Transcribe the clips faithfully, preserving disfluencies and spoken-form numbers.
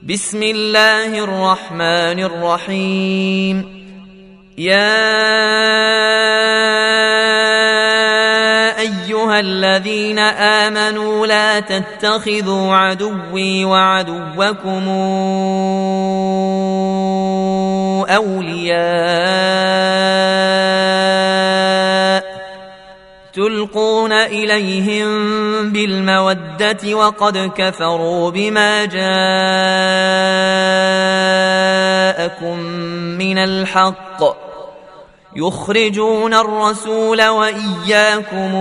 بسم الله الرحمن الرحيم. يا أيها الذين آمنوا لا تتخذوا عدوي وعدوكم أولياء تلقون إليهم بالمودة وقد كفروا بما جاءكم من الحق يخرجون الرسول وإياكم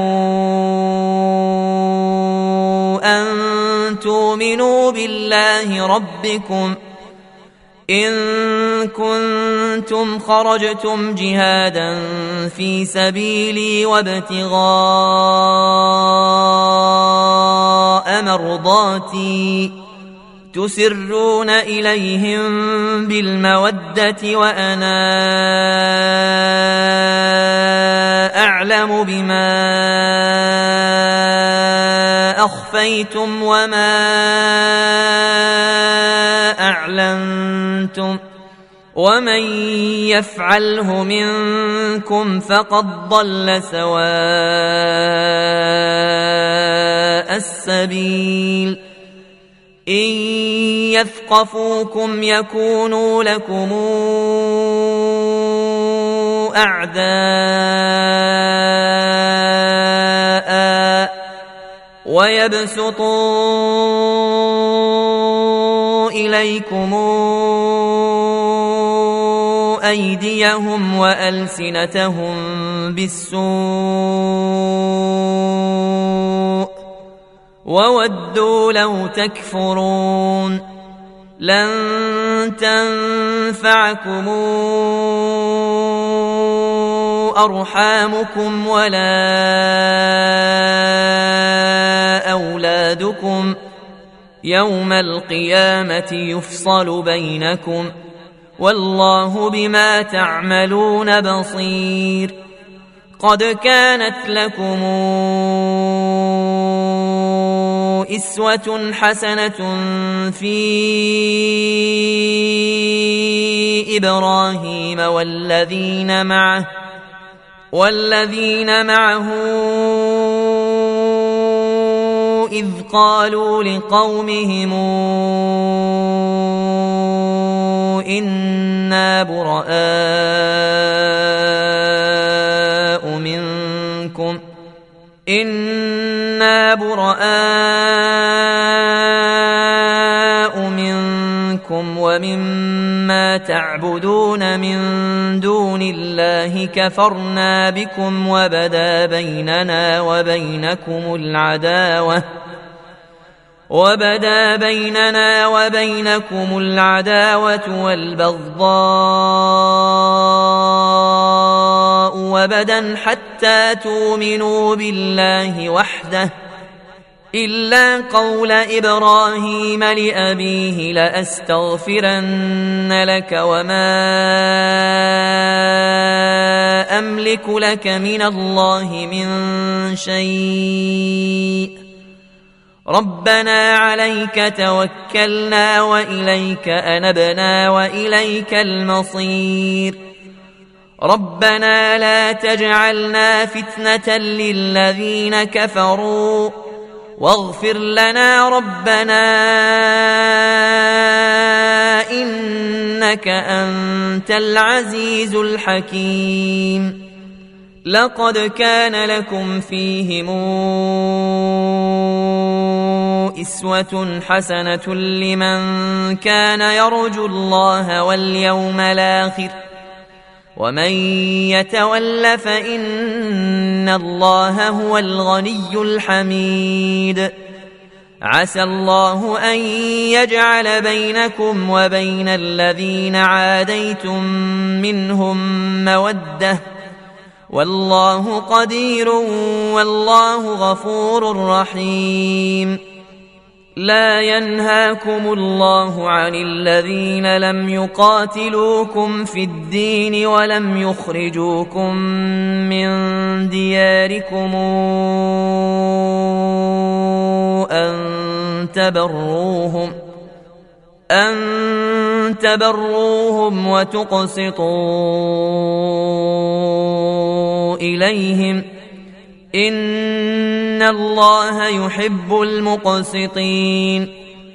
أن تؤمنوا بالله ربكم إن كنتم خرجتم جهادا في سبيلي وابتغاء مرضاتي تسرون إليهم بالمودة وأنا أعلم بما أخفيتم وما أعلنتم ومن يفعله منكم فقد ضل سواء السبيل. إن يثقفوكم يكونوا لكم أعداء ويبسطوا إليكم أيديهم وألسنتهم بالسوء وودوا لو تكفرون. لن تنفعكم أرحامكم ولا أولادكم يوم القيامة يفصل بينكم والله بما تعملون بصير. قد كانت لكم إسوة حسنة في إبراهيم والذين معه والذين معه إذ قالوا لقومهم إنا براء منكم إنا براء منكم ومما تعبدون من دون الله كفرنا بكم وبدا بيننا وبينكم العداوة وبدا بيننا وبينكم العداوة والبغضاء وبدا حتى تؤمنوا بالله وحده إلا قول إبراهيم لأبيه لأستغفرن لك وما أملك لك من الله من شيء ربنا عليك توكلنا وإليك أنبنا وإليك المصير. ربنا لا تجعلنا فتنة للذين كفروا واغفر لنا ربنا إنك أنت العزيز الحكيم. لقد كان لكم فيهم إسوة حسنة لمن كان يرجو الله واليوم الآخر ومن يتول فإن الله هو الغني الحميد. عسى الله أن يجعل بينكم وبين الذين عاديتم منهم مودة والله قدير والله غفور رحيم. لا ينهاكم الله عن الذين لم يقاتلوكم في الدين ولم يخرجوكم من دياركم أن تبروهم أن تبروهم وتقسطوا إليهم إن الله يحب المقسطين.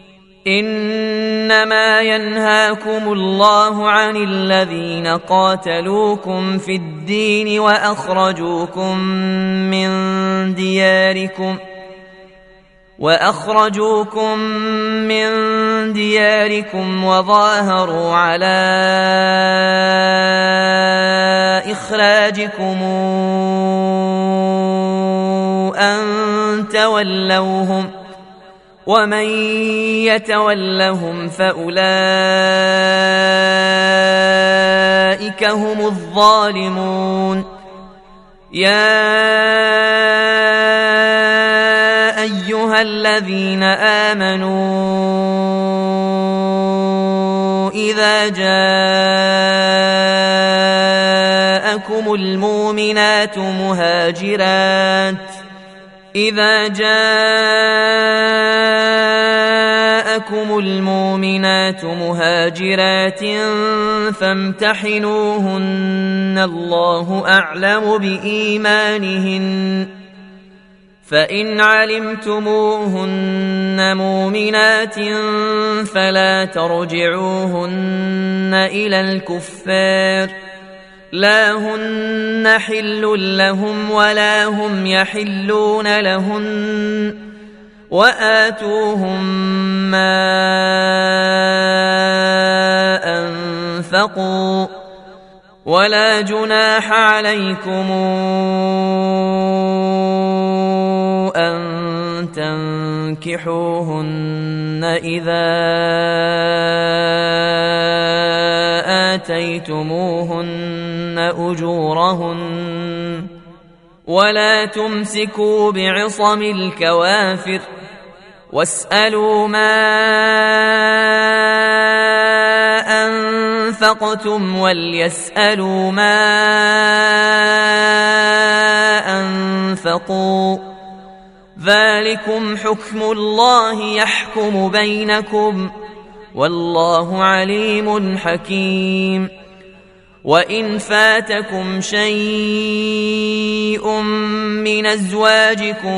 إنما ينهاكم الله عن الذين قاتلوكم في الدين وأخرجوكم من دياركم وأخرجوكم من دياركم وظاهروا على إخراجكم أن تولوهم ومن يتولهم فأولئك هم الظالمون. يا أيها الذين آمنوا إذا جاءكم المؤمنات مهاجرات إذا جاءكم المؤمنات مهاجرات فامتحنوهن الله أعلم بإيمانهن فإن علمتموهن مؤمنات فلا ترجعوهن إلى الكفار لا هن حل لهم ولا هم يحلون لهن وآتوهم ما أنفقوا ولا جناح عليكم أن تنكحوهن إذا آتيتموهن أجورهن ولا تمسكوا بعصم الكوافر واسألوا ما أنفقتم وليسألوا ما أنفقوا ذلكم حكم الله يحكم بينكم والله عليم حكيم. وإن فاتكم شيء من أزواجكم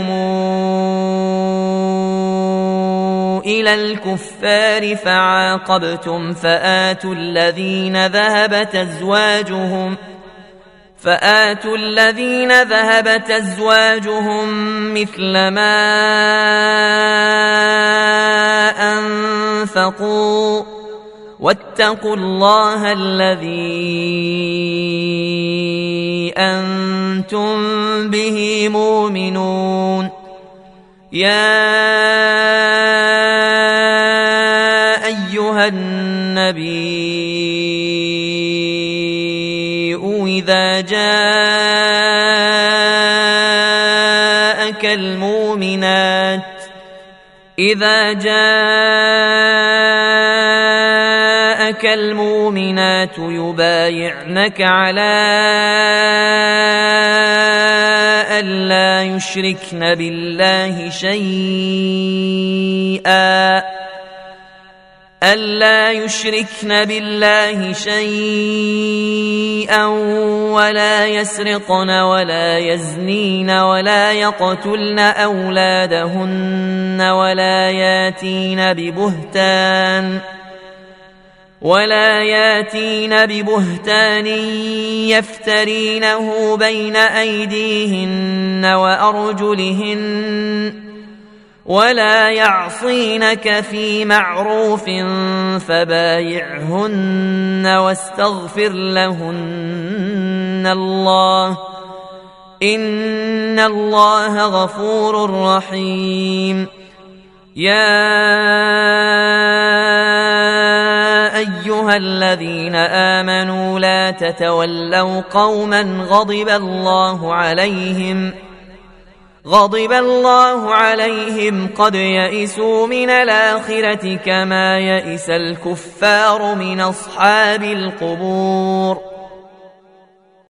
إلى الكفار فعاقبتم فآتوا الذين ذهبت أزواجهم فآتوا الذين ذهبت أزواجهم مثل ما أنفقوا واتقوا الله الذي أنتم به مؤمنون. يا أيها النبي إذا جاءك المؤمنات إذا جاءك المؤمنات يبايعنك على ألا يشركن بالله شيئا ألا يشركن بالله شيئا ولا يسرقن ولا يزنين ولا يقتلن أولادهن ولا ياتين ببهتان ولا ياتين ببهتان يفترينه بين أيديهن وأرجلهن ولا يعصينك في معروف فبايعهن واستغفر لهن الله إن الله غفور رحيم. يا أيها الذين آمنوا لا تتولوا قوما غضب الله عليهم غضب الله عليهم قد يئسوا من الآخرة كما يئس الكفار من أصحاب القبور.